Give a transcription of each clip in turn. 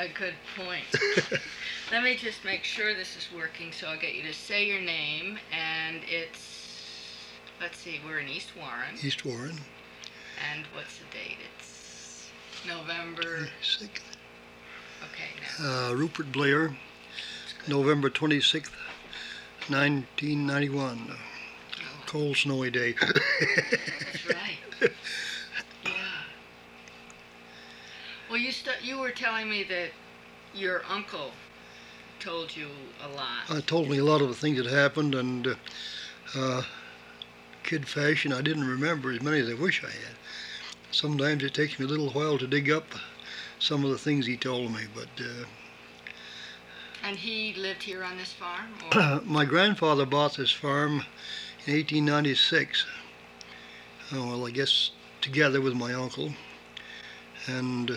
a good point. Let me just make sure this is working, so I'll get you to say your name, and it's, let's see, we're in East Warren. East Warren. And what's the date? It's November 26th. Okay. Now. Rupert Blair, November 26th, 1991. Oh. Cold, snowy day. That's right. Yeah. Well, you were telling me that your uncle told you a lot. Told me a lot of the things that happened, and kid fashion, I didn't remember as many as I wish I had. Sometimes it takes me a little while to dig up some of the things he told me, but... And he lived here on this farm? Or? My grandfather bought this farm in 1896. Well, I guess together with my uncle. And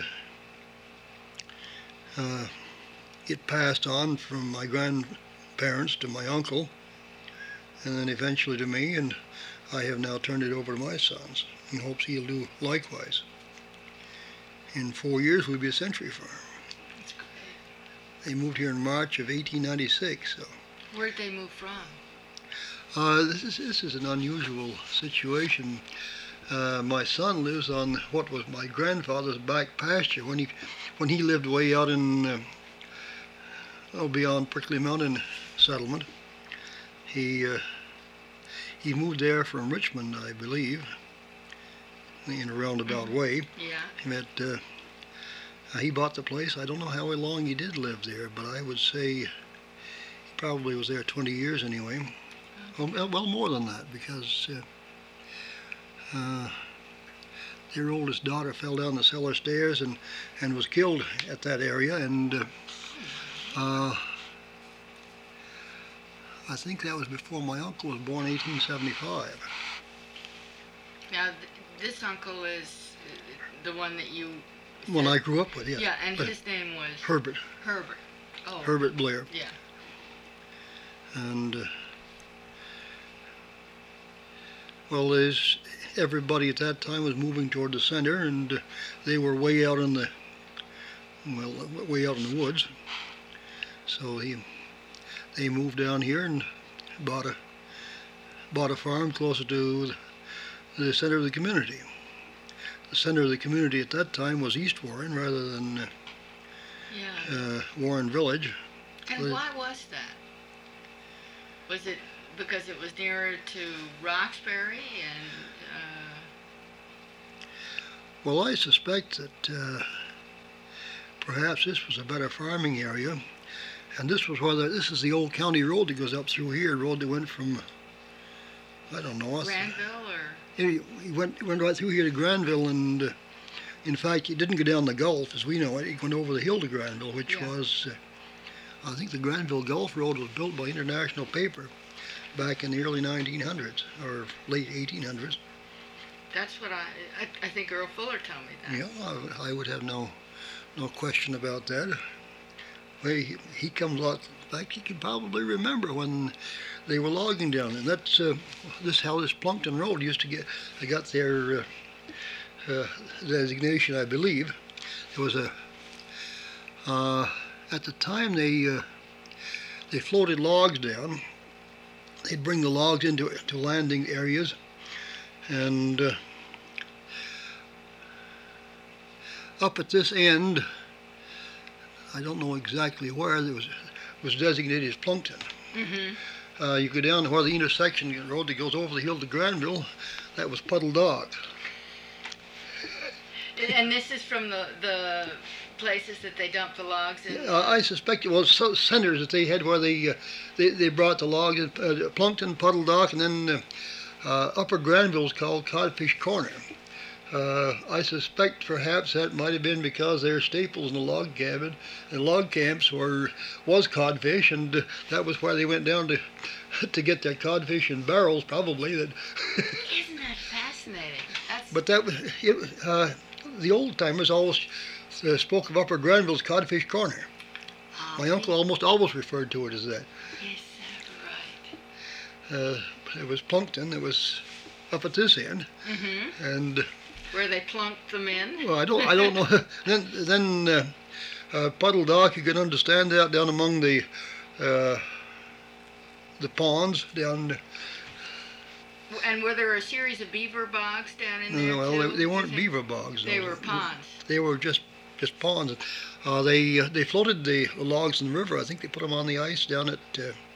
it passed on from my grandparents to my uncle, and then eventually to me, and I have now turned it over to my sons in hopes he'll do likewise. In 4 years, we'll be a century farm. That's great. They moved here in March of 1896. So. Where'd they move from? This is an unusual situation. My son lives on what was my grandfather's back pasture when he lived way out in beyond Prickly Mountain settlement. He moved there from Richmond, I believe, in a roundabout way. Yeah. He bought the place. I don't know how long he did live there, but I would say he probably was there 20 years anyway. Well, more than that, because their oldest daughter fell down the cellar stairs and was killed at that area, and I think that was before my uncle was born, 1875. Now, this uncle is the one that you... One I grew up with, yeah. Yeah, and his name was... Herbert. Herbert. Oh. Herbert Blair. Yeah. And, well, everybody at that time was moving toward the center, and they were way out in the woods. So they moved down here and bought a farm closer to the center of the community. The center of the community at that time was East Warren rather than Warren Village. And why was that? Was it because it was nearer to Roxbury and... Well, I suspect that perhaps this was a better farming area, and this is the old county road that goes up through here, road that went from, I don't know. Granville or... He went right through here to Granville, and in fact, he didn't go down the Gulf as we know it. He went over the hill to Granville, which was, I think the Granville Gulf Road was built by International Paper back in the early 1900s or late 1800s. That's what I think Earl Fuller told me that. Yeah, I would have no question about that. Well, he comes out. In fact, he can probably remember when they were logging down, and that's how this Plunkton Road used to get. They got their designation, I believe. There was at the time they floated logs down. They'd bring the logs into landing areas, and up at this end, I don't know exactly where, there was designated as Plunkton. Mm-hmm. You go down to where the intersection road that goes over the hill to Granville, that was Puddle Dock. And this is from the places that they dump the logs in? I suspect it was centers that they had where they brought the logs in, Plunkton, Puddle Dock, and then Upper Granville's called Codfish Corner. I suspect perhaps that might have been because they're staples in the log cabin, and log camps was codfish, and that was where they went down to get their codfish in barrels, probably. Isn't that fascinating? But the old timers always spoke of Upper Granville's Codfish Corner. My uncle almost always referred to it as that. Is that right? It was Plunkton. It was up at this end, mm-hmm. and where they plunked them in. Well, I don't know. Then Puddle Dock, you can understand that down among the ponds down. And were there a series of beaver bogs down in there Well, too? they weren't beaver bogs. They were ponds. They were just ponds. They floated the logs in the river. I think they put them on the ice down at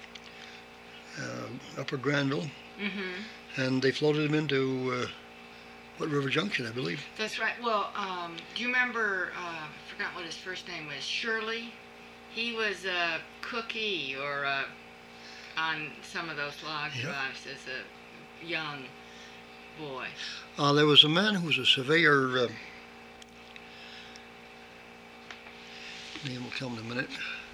Upper Granville, and they floated them into River Junction, I believe. That's right. Well, do you remember? I forgot what his first name was. Shirley. He was a cookee or on some of those log drives as a young boy. There was a man who was a surveyor. Name will come in a minute.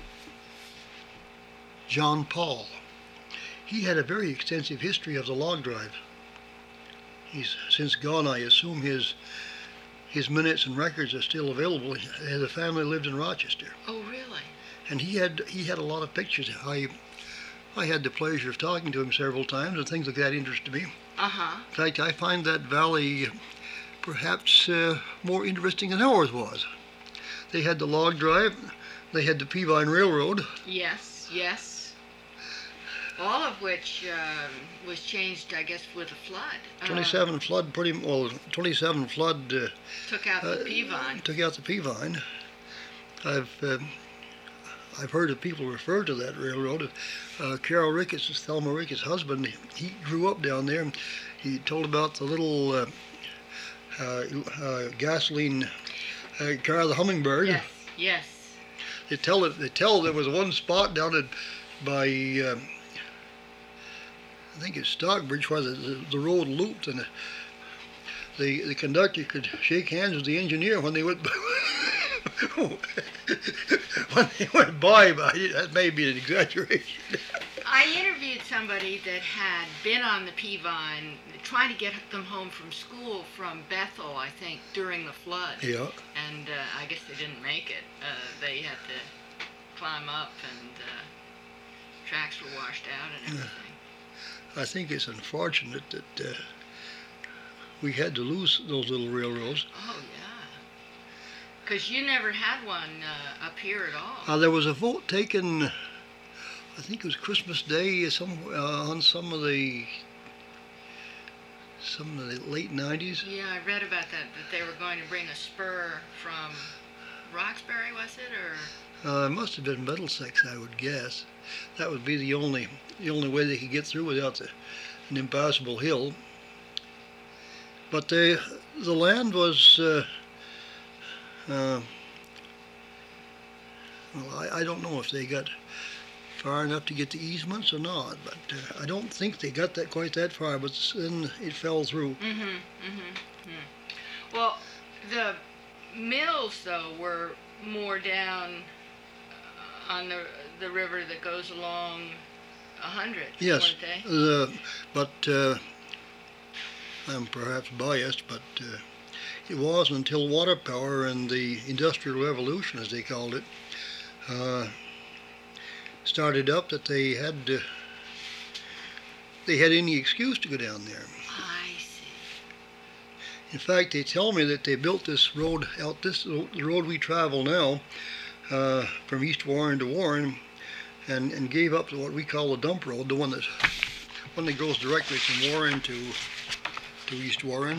John Paul. He had a very extensive history of the log drive. He's since gone. I assume his minutes and records are still available. The family lived in Rochester. Oh, really? And he had a lot of pictures. I had the pleasure of talking to him several times, and things like that interested me. In fact, I find that valley perhaps more interesting than ours was. They had the log drive. They had the Peavine Railroad. Yes, yes. All of which was changed, I guess, with a flood. 27 flood, 27 flood took out the Peavine. Took out the Peavine. I've heard of people refer to that railroad. Carol Ricketts, Thelma Ricketts' husband, he grew up down there. He told about the little gasoline car, the Hummingbird. Yes, yes. They tell there was one spot down by I think it's Stockbridge where the road looped, and the conductor could shake hands with the engineer when they went by. That may be an exaggeration. I interviewed somebody that had been on the Peavine, trying to get them home from school from Bethel, I think, during the flood. Yeah. And I guess they didn't make it. They had to climb up, and tracks were washed out and everything. I think it's unfortunate that we had to lose those little railroads. Oh, yeah. Because you never had one up here at all. There was a vote taken, I think it was Christmas Day, on some of the late 90s. Yeah, I read about that they were going to bring a spur from Roxbury, was it, or? It must have been Middlesex, I would guess. That would be the only way they could get through without an impassable hill. But the land was, well, I don't know if they got far enough to get the easements or not, but I don't think they got quite that far, but then it fell through. Well, the mills, though, were more down on the river that goes along 100, yes, weren't they? But I'm perhaps biased, but it wasn't until water power and the Industrial Revolution, as they called it, started up that they had any excuse to go down there. I see. In fact, they tell me that they built this road out, the road we travel now, from East Warren to Warren, and gave up to what we call the dump road, the one that goes directly from Warren to East Warren.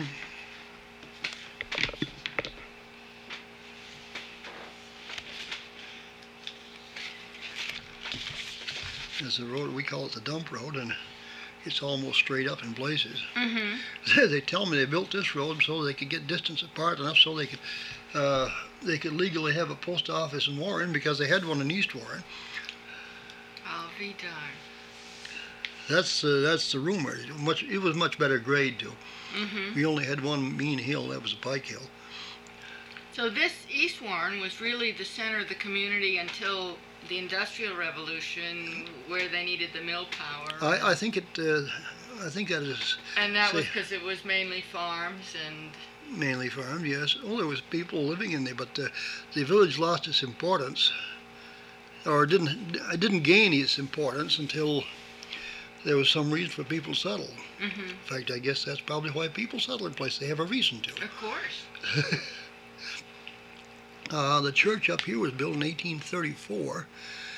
It's a road, we call it the dump road, and it's almost straight up in places. They tell me they built this road so they could get distance apart enough so they could legally have a post office in Warren, because they had one in East Warren. I'll be darned. That's the rumor. It was much better grade too. We only had one mean hill, that was a pike hill. So this East Warren was really the center of the community until the Industrial Revolution, where they needed the mill power. I think that is. And that was because it was mainly farms and. Mainly farms, yes. Oh, there was people living in there, but the village lost its importance, or didn't gain its importance until there was some reason for people to settle. In fact, I guess that's probably why people settle in place. They have a reason to. Of course. The church up here was built in 1834.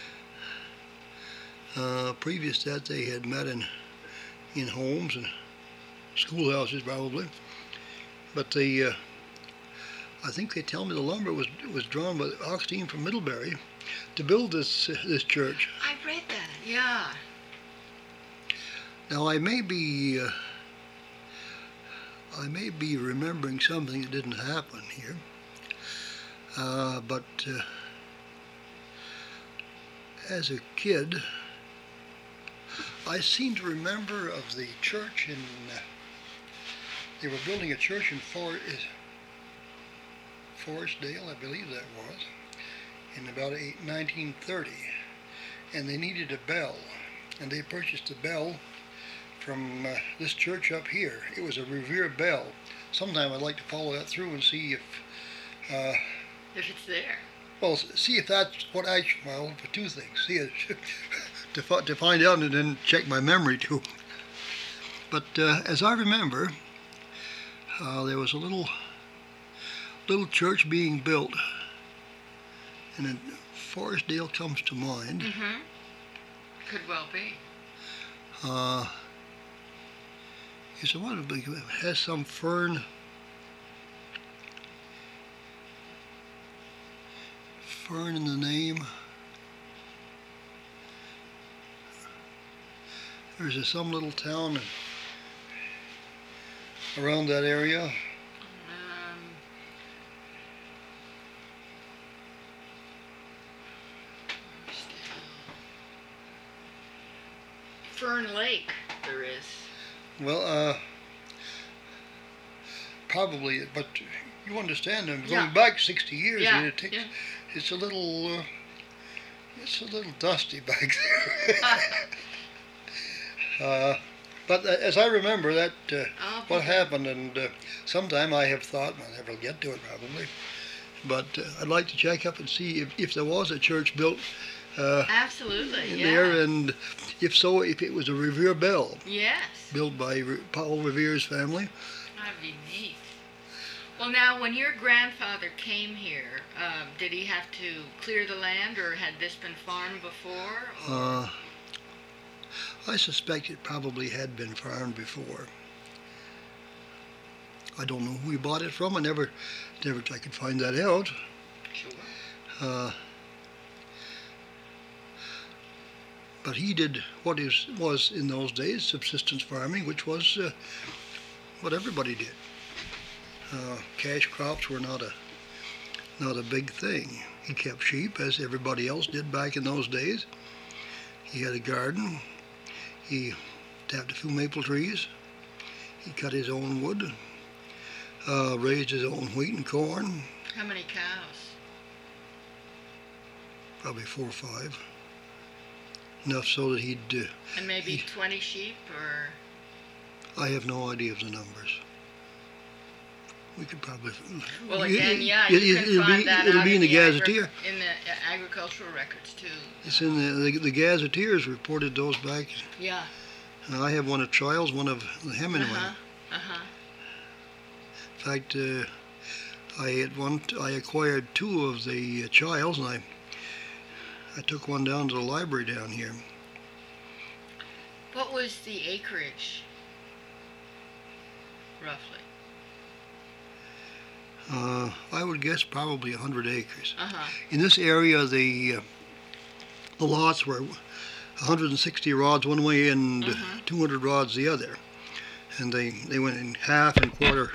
Previous to that, they had met in homes and schoolhouses probably. But I think they tell me the lumber was drawn by the ox team from Middlebury to build this church. I read that. Yeah. Now I may be remembering something that didn't happen here, but as a kid, I seem to remember of the church in. They were building a church in Forestdale, I believe that was, in about 1930, and they needed a bell, and they purchased a bell from this church up here. It was a Revere bell. Sometime I'd like to follow that through and see if it's there. Well, see if that's what for two things. See it to find out and then check my memory too. But as I remember, there was a little church being built, and then Forestdale comes to mind. Mm-hmm. Could well be. It's one of it has some fern in the name. There's some little town around that area. Fern Lake, there is. Well, probably, but you understand, I'm going Yeah. back 60 years. Yeah, And it takes, yeah. it's a little dusty back there. But as I remember that, what happened, and sometime I have thought, I'll never get to it probably, but I'd like to check up and see if there was a church built Absolutely, in yeah. there, and if so, if it was a Revere bell Yes. built by Paul Revere's family. That'd be neat. Well, now, when your grandfather came here, did he have to clear the land, or had this been farmed before? Or? I suspect it probably had been farmed before. I don't know who he bought it from. I never I could find that out. Sure. But he did what was in those days subsistence farming, which was what everybody did. Cash crops were not a big thing. He kept sheep, as everybody else did back in those days. He had a garden. He tapped a few maple trees. He cut his own wood. Raised his own wheat and corn. How many cows? Probably 4 or 5. Enough so that he'd. And maybe 20 sheep, or? I have no idea of the numbers. We could probably. Well, again, yeah, you can find that it'll out be in the Gazetteer. In the agricultural records too. It's in the Gazetteers reported those back. Yeah. I have one of Childs, one of Hemingway. Uh-huh. In fact, I acquired 2 of the Childs, and I took one down to the library down here. What was the acreage, roughly? I would guess probably 100 acres. Uh-huh. In this area, the lots were 160 rods one way and 200 rods the other, and they went in half and quarter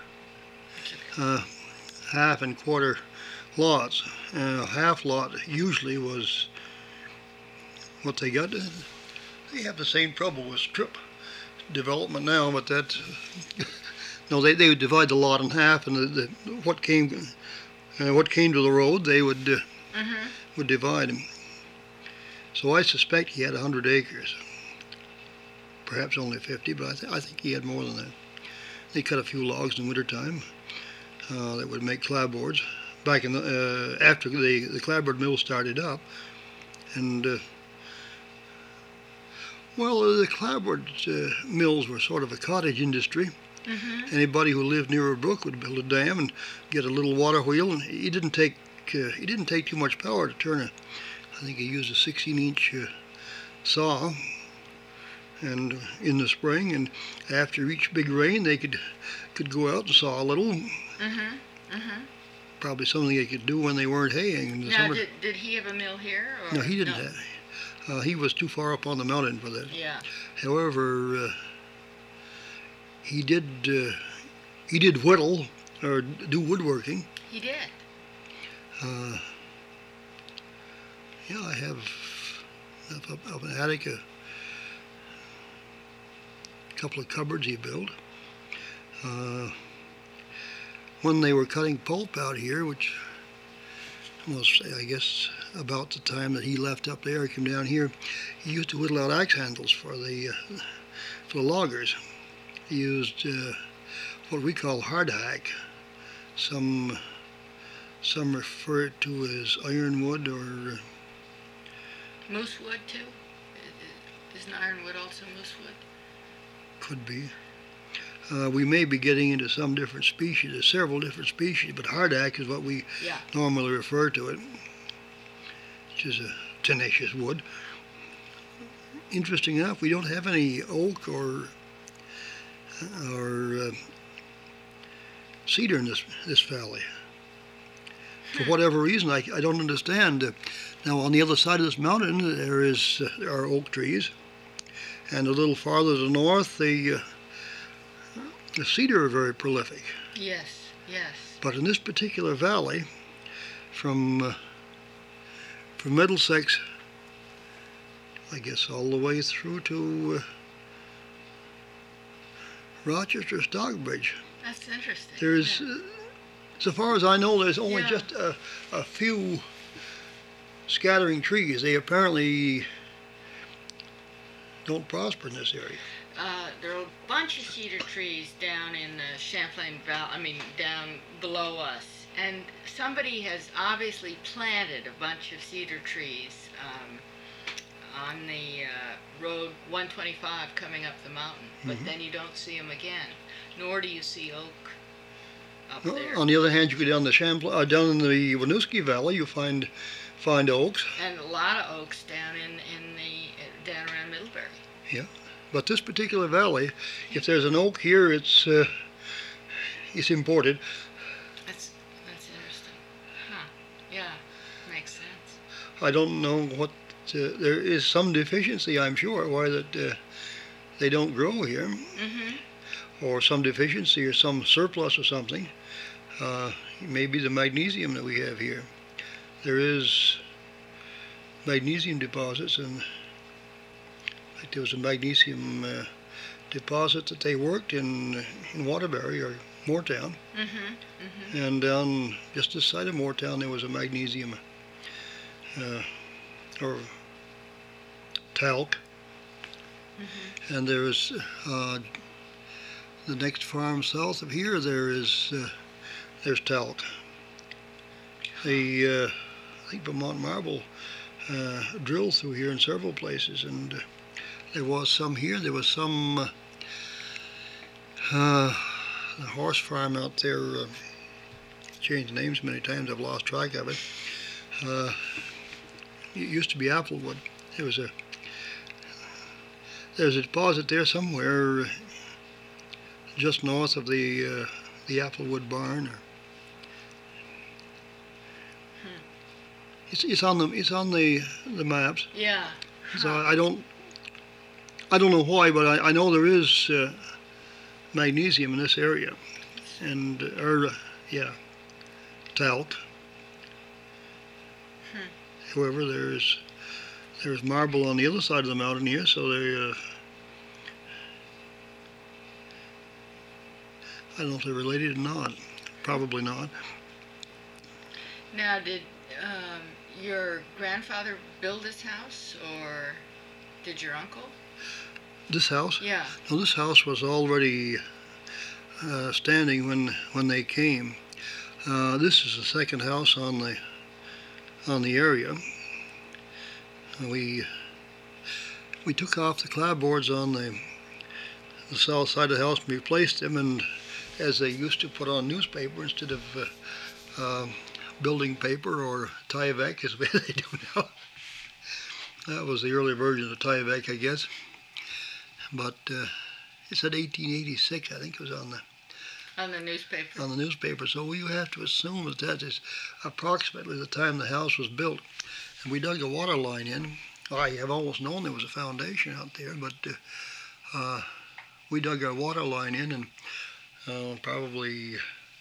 lots. Half lot usually was what they got. They have the same trouble with strip development now, but that. No, they would divide the lot in half, and what came to the road, they would divide them. So I suspect he had 100 acres, perhaps only 50, but I think he had more than that. They cut a few logs in wintertime that would make clapboards. Back in after the clapboard mill started up, and the clapboard mills were sort of a cottage industry. Mm-hmm. Anybody who lived near a brook would build a dam and get a little water wheel, and he didn't take It didn't take too much power to turn a. I think he used a 16-inch saw, and in the spring, and after each big rain, they could go out and saw a little. Probably something they could do when they weren't haying in the now, summer. did he have a mill here? Or? No, he didn't have. He was too far up on the mountain for that. Yeah. However, he did whittle or do woodworking. He did. Yeah, I have up in the attic a couple of cupboards he built. When they were cutting pulp out here, which was, I guess, about the time that he left up there, came down here, he used to whittle out axe handles for the loggers. He used what we call hardhack. Some refer to it as ironwood or moosewood too. Isn't ironwood also moosewood? Could be. We may be getting into some different species. There's several different species, but hardhack is what we normally refer to it, which is a tenacious wood. Interesting enough, we don't have any oak or cedar in this valley. For whatever reason, I don't understand. Now, on the other side of this mountain, there are oak trees, and a little farther to the north, the cedar are very prolific. Yes, yes. But in this particular valley, from Middlesex, I guess all the way through to Rochester, Stockbridge. That's interesting. There's, so far as I know, there's only just a few scattering trees. They apparently don't prosper in this area. There are a bunch of cedar trees down in the Champlain Valley, down below us. And somebody has obviously planted a bunch of cedar trees on the road 125 coming up the mountain. But then you don't see them again, nor do you see oak up there. On the other hand, you go down the down in the Winooski Valley, you find oaks. And a lot of oaks down down around Middlebury. Yeah. But this particular valley, if there's an oak here, it's imported. That's interesting. Huh. Yeah, makes sense. I don't know what there is some deficiency, I'm sure, why that they don't grow here, or some deficiency or some surplus or something. Maybe the magnesium that we have here. There is magnesium deposits, and there was a magnesium deposit that they worked in Waterbury or Moortown. And down just this side of Moortown there was a magnesium or talc. And there is the next farm south of here, there's talc. I think Vermont Marble drilled through here in several places, and there was some here. There was some the horse farm out there. Changed names many times. I've lost track of it. It used to be Applewood. There's a deposit there somewhere, just north of the Applewood barn. It's on the maps. Yeah. So I don't know why, but I know there is magnesium in this area, and talc. However, there's marble on the other side of the mountain here, so they I don't know if they're related or not. Probably not. Now, did your grandfather build this house, or did your uncle? This house? Yeah. No, this house was already standing when they came. This is the second house on the area. We took off the clapboards on the south side of the house and replaced them, and as they used to put on newspaper instead of building paper or Tyvek as they do now. That was the early version of Tyvek, I guess. But it said 1886, I think it was on the newspaper. On the newspaper. So you have to assume that is approximately the time the house was built. And we dug a water line in. I have always known there was a foundation out there, but we dug our water line in, and probably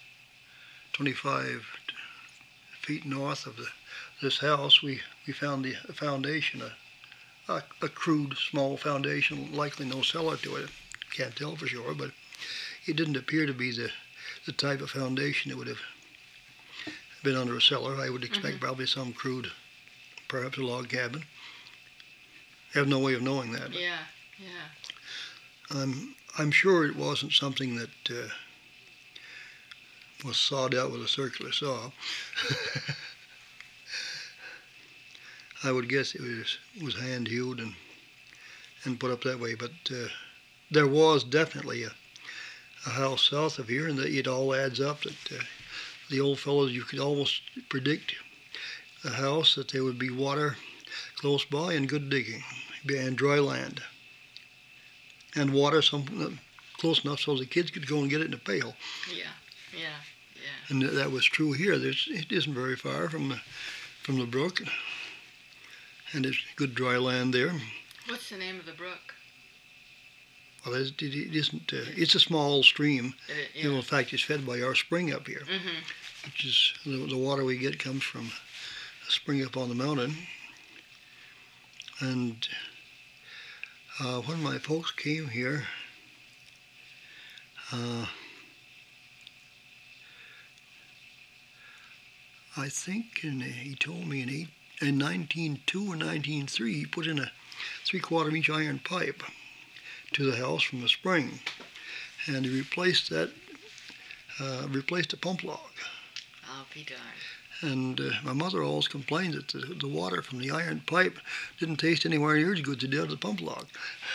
25 feet north of this house, we found the foundation, a crude, small foundation, likely no cellar to it. Can't tell for sure, but it didn't appear to be the type of foundation that would have been under a cellar. I would expect probably some crude, perhaps a log cabin. I have no way of knowing that. Yeah. I'm sure it wasn't something that was sawed out with a circular saw. I would guess it was hand hewed and put up that way. But there was definitely a house south of here, and it all adds up. That the old fellows, you could almost predict the house, that there would be water close by and good digging and dry land. And water close enough so the kids could go and get it in a pail. Yeah. And that was true here. It isn't very far from the brook, and there's good dry land there. What's the name of the brook? Well, it isn't. It's a small stream. Yeah. In fact, it's fed by our spring up here, which is the water we get comes from a spring up on the mountain. And when my folks came here, I think he told me in 1902 or 1903 he put in a 3/4 inch iron pipe to the house from the spring, and he replaced a pump log. I'll be darned. And my mother always complained that the water from the iron pipe didn't taste anywhere near as good as it did out of the pump log.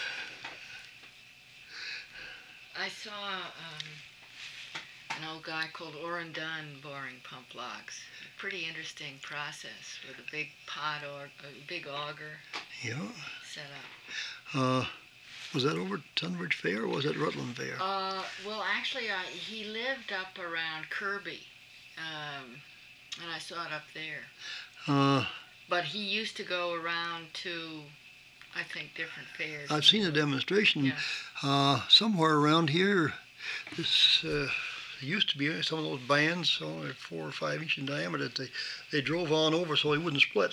I saw an old guy called Orrin Dunn boring pump logs. A pretty interesting process with a big pot or a big auger. Yeah. Set up. Was that over Tunbridge Fair, or was that Rutland Fair? Well, actually, he lived up around Kirby, and I saw it up there. But he used to go around to, I think, different fairs. I've seen a demonstration somewhere around here. There used to be some of those bands, only 4 or 5 inches in diameter, that they drove on over so they wouldn't split.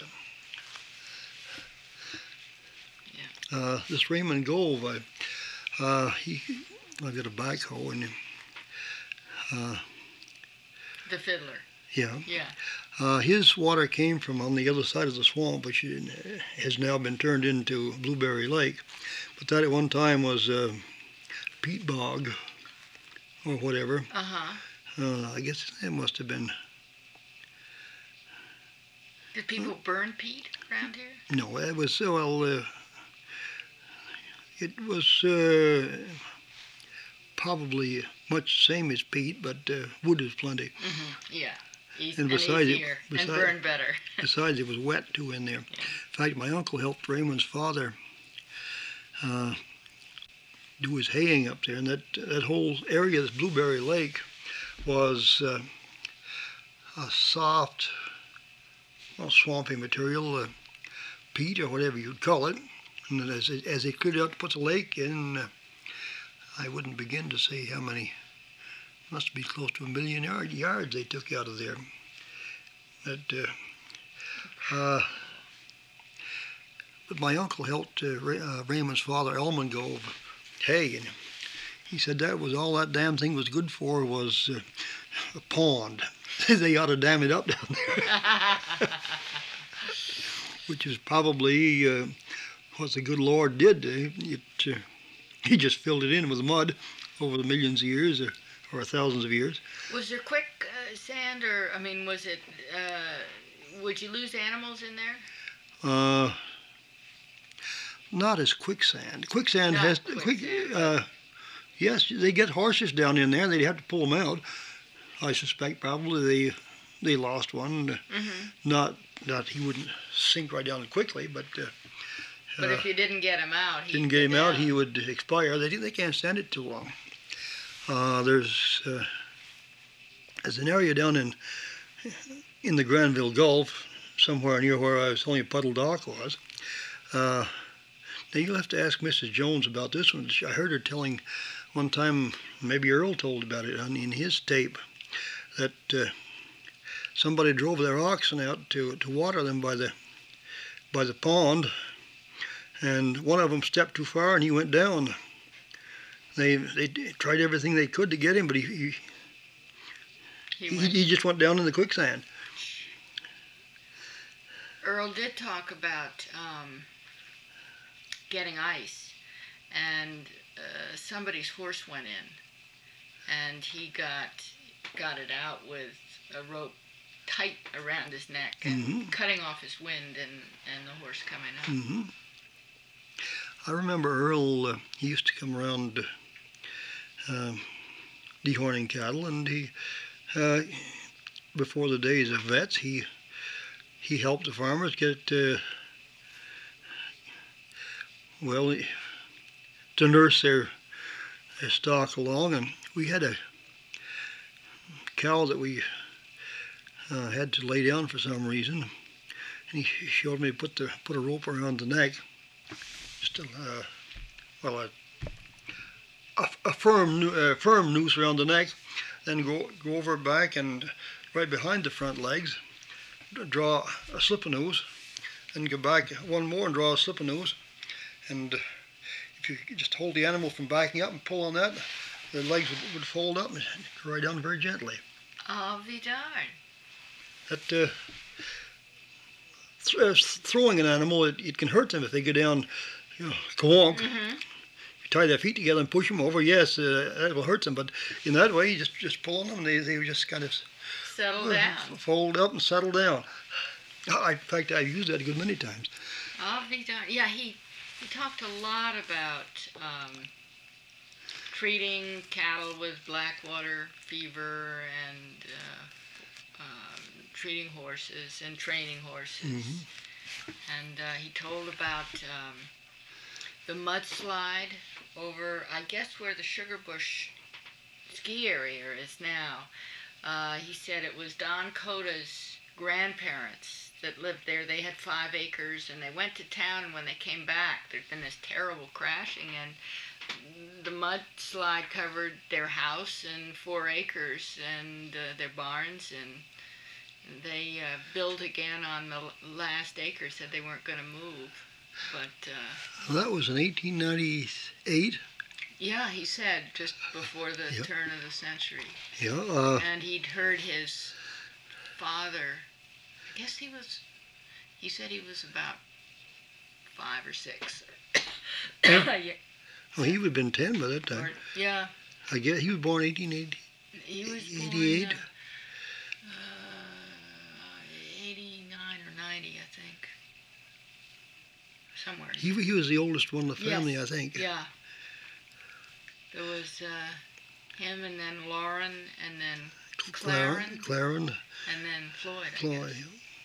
This Raymond Gove, I've got a backhoe, and the fiddler. Yeah. His water came from on the other side of the swamp, which has now been turned into Blueberry Lake. But that at one time was peat bog or whatever. I guess it must have been. Did people burn peat around here? No, it was it was probably much the same as peat, but wood is plenty. Yeah. And easier, and burn better. Besides, it was wet too in there. Yeah. In fact, my uncle helped Raymond's father do his haying up there, and that whole area, this Blueberry Lake, was a soft, swampy material, peat or whatever you'd call it. And as they cleared out to put the lake in, I wouldn't begin to say how many. Must be close to 1 million yards they took out of there. But my uncle helped Raymond's father, Elman Gove, hay, and he said that was all that damn thing was good for was a pond. They ought to dam it up down there. Which is probably what the good Lord did. He just filled it in with mud over the millions of years or thousands of years. Was there quick sand, or was it? Would you lose animals in there? Not as quicksand. Quicksand has yes, they get horses down in there. They'd have to pull them out. I suspect probably they lost one. Mm-hmm. Not he wouldn't sink right down quickly, but if you didn't get him out, he would expire. They can't stand it too long. There's an area down in the Granville Gulf, somewhere near where I was telling you Puddle Dock was. Now you'll have to ask Mrs. Jones about this one. I heard her telling one time, maybe Earl told about it in his tape, that somebody drove their oxen out to water them by the pond, and one of them stepped too far and he went down. They tried everything they could to get him, but he just went down in the quicksand. Earl did talk about getting ice, and somebody's horse went in, and he got it out with a rope tight around his neck and cutting off his wind, and the horse coming up. Mm-hmm. I remember Earl, he used to come around dehorning cattle, and he, before the days of vets, he helped the farmers get, to nurse their stock along, and we had a cow that we had to lay down for some reason, and he showed me to put a rope around the neck, just a firm noose around the neck, then go over back and right behind the front legs, draw a slip-a-noose, and go back one more and draw a slip-a-noose, and if you just hold the animal from backing up and pull on that, the legs would fold up and go right down very gently. I'll be darned. That throwing an animal, it can hurt them if they go down, kawonk. Mm-hmm. You tie their feet together and push them over, yes, that will hurt them, but in that way, you just pull on them, and they just kind of settle down. Fold up and settle down. In fact, I've used that a good many times. I'll be darned. Yeah, he talked a lot about treating cattle with blackwater fever and treating horses and training horses. Mm-hmm. And he told about the mudslide over, I guess, where the Sugarbush ski area is now. He said it was Don Coda's grandparents that lived there. They had 5 acres, and they went to town, and when they came back, there'd been this terrible crashing, and the mudslide covered their house and 4 acres and their barns, and they built again on the last acre, said they weren't going to move. But that was in 1898. Yeah, he said just before the turn of the century. Yeah. And he'd heard his father. I guess he said he was about 5 or 6. Well, he would have been 10 by that time. Yeah. I guess he was born 1880. He was 88. Born, 89 or 90, I think. Somewhere. He was the oldest one in the family, yes. I think. Yeah. There was him, and then Lauren, and then Claren, and then Floyd. Floyd.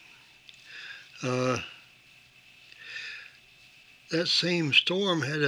That same storm had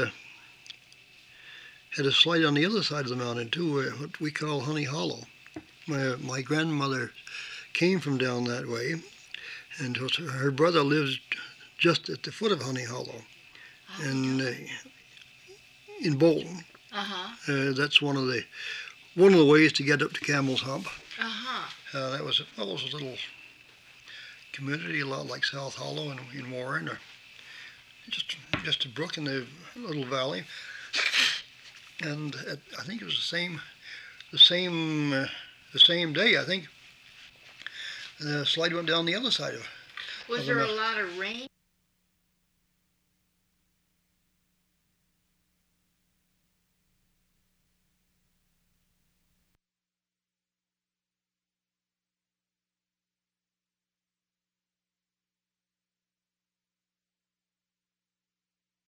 a slide on the other side of the mountain too, what we call Honey Hollow. My grandmother came from down that way, and her brother lives just at the foot of Honey Hollow, and in Bolton. That's one of the ways to get up to Camel's Hump. That was a little community, a lot like South Hollow in Warren, or just a brook in the little valley. And I think it was the same day. I think the slide went down the other side of. Was there a lot of rain?